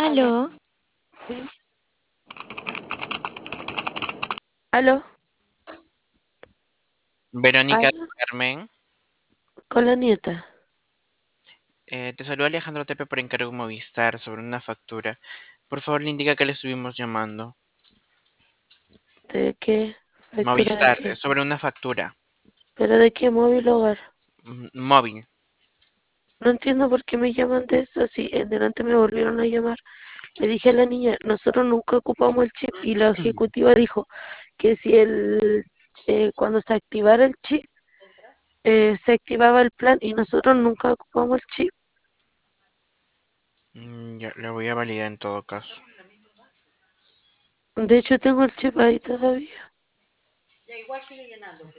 Aló, Sí. ¿Aló? Verónica ¿Aló? del Carmen. Con la nieta. Te saluda Alejandro Tepe por encargo Movistar sobre una factura. Por favor, le indica que le estuvimos llamando. ¿De qué? ¿Factura de Movistar, qué? sobre una factura. ¿Pero de qué móvil hogar? Móvil. No entiendo por qué me llaman de eso. Si en delante me volvieron a llamar. Le dije a la niña, nosotros nunca ocupamos el chip. Y la ejecutiva dijo que si cuando se activara el chip, se activaba el plan y nosotros nunca ocupamos el chip. Ya, le voy a validar en todo caso. De hecho, tengo el chip ahí todavía.